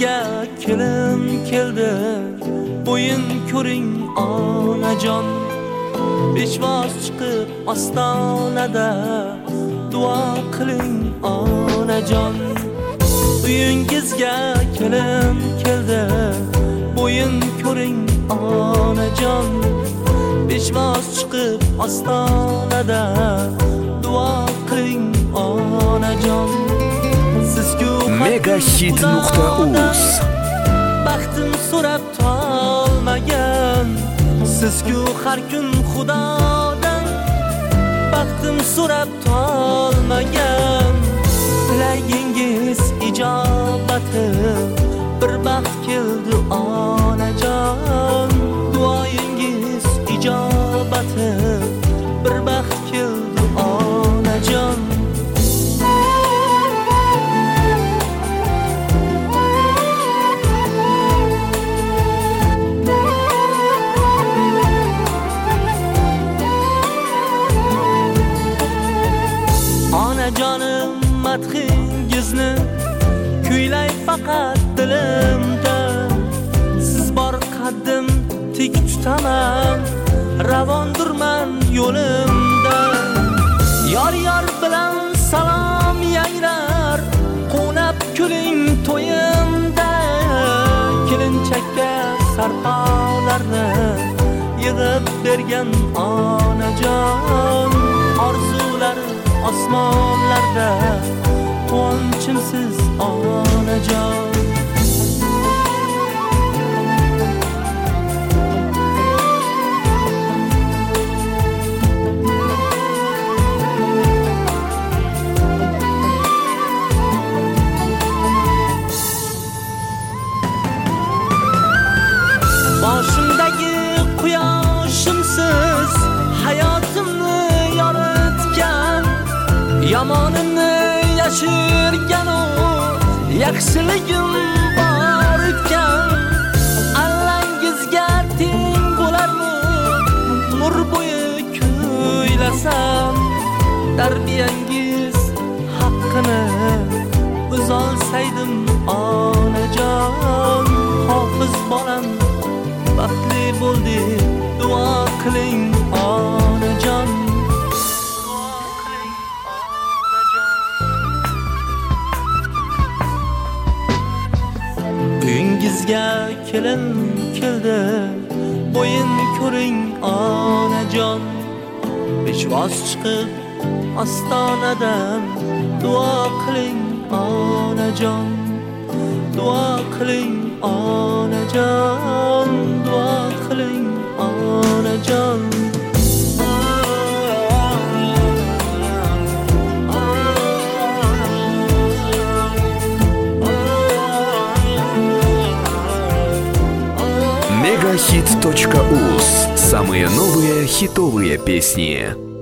Uyingizga kelin keldi, bo'yin ko'ring onajon. Beshvoz chiqib ostonada duo qiling onajon. Uyingizga kelin keldi, bo'yin ko'ring onajon. Beshvoz chiqib ostonada duo qiling onajon. Sizku Megahit.uz baxtim so'rab tolmagan, sizku har kun Xudodan baxtim so'rab tolmagan. Tilagingiz ijobati bir baxt keldi onajon. Duoyingiz ijobati bir baxt keldi onajon. Onajonim madhingizni kuylay faqat dilimda. Siz bor qaddim tik tutaman, ravondurman yo'limda. Yor bilan salom yangrar, qo'nab kuling to'yimda. Kelinchakka sarpolarni yig'ib bergan onajon. Orzulari osmonlarda, quvonchimsiz onajon. Boshimdagi quyoshimsiz hayotimni yoritgan, yomonimni yashirgan u yaxshiligim bor ekan. Allangizga teng bo'larmi umr bo'yi kuylasam? Tarbiyangiz haqqini o'zolsaydim onajon. Hofiz bolam baxtli bo'ldi, duo qiling onajon. Uyingizga kelin keldi, bo'yin ko'ring onajon. Beshvoz chiqib ostonadan duo qiling onajon. Duo qiling onajon, duo qiling onajon. Megahit.uz. Самые новые хитовые песни.